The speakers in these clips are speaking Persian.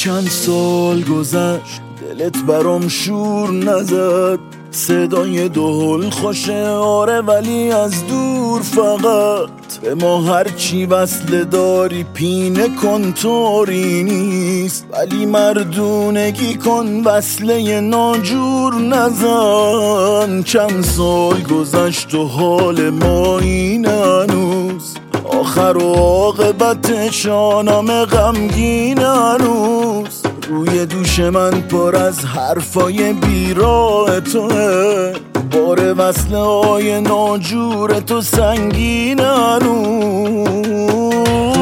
چند سال گذشت دلت برام شور نزد، صدای دهل خوشه آره ولی از دور فقط به ما هرچی وصله داری پینه کن طوری نیست، ولی مردونگی کن وصله ناجور نزن. چند سال گذشت و حال ما این هنوز، آخر و عاقبت شانم غمگین هنوز، روی دوش من پر از حرفای بیراه توه، بار وصله های ناجور تو سنگین هنوز.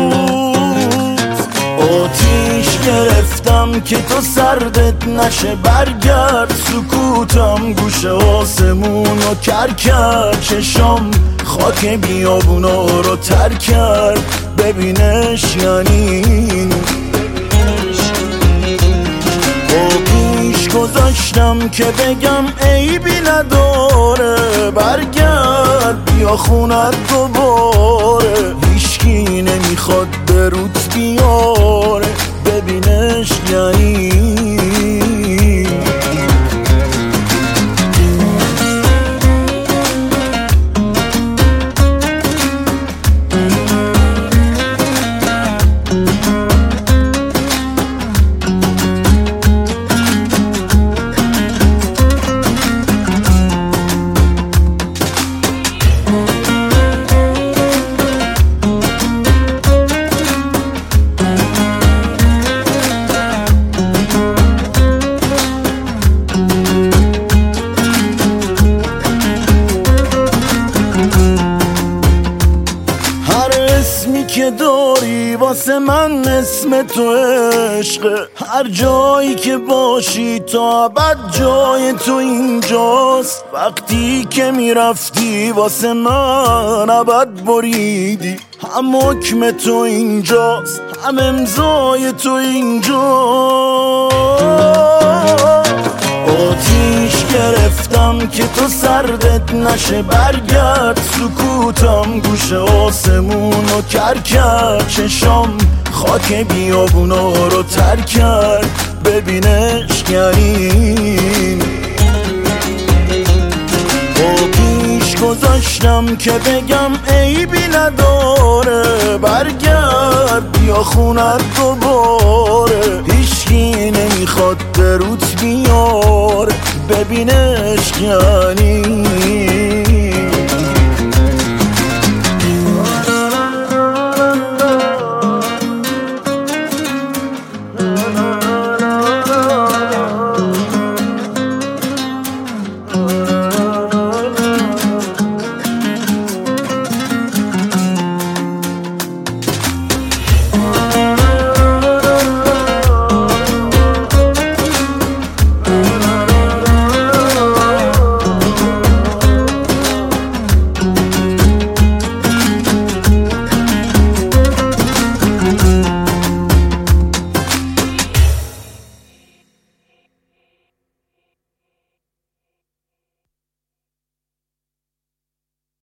آتیش گرفتم که تو سردت نشه، برگرد سکوتم گوش آسمون رو کر کرد، چشام خاک بیابونا رو تر کرد، ببینش یعنی گذاشتم که بگم عیبی نداره، برگرد بیا خونت دوباره، هیچکی نمیخواد برود بیاره، ببینش یعنی که داری واسه من اسم تو عشقه، هر جایی که باشی تا ابد جای تو اینجاست، وقتی که میرفتی واسه من ابد بریدی، هم حکم تو اینجاست هم امضای تو اینجاست. آتیش گرفتم که تو سردت نشه، برگرد سکوتم گوش آسمون رو کر کرد، چشام خاک بیابونا رو تر کرد، ببینش یعنی با پیش گذاشتم که بگم عیبی نداره، برگرد بیا خونت دوباره، هیچکی نمیخواد بروت بیاره، ببینش یعنی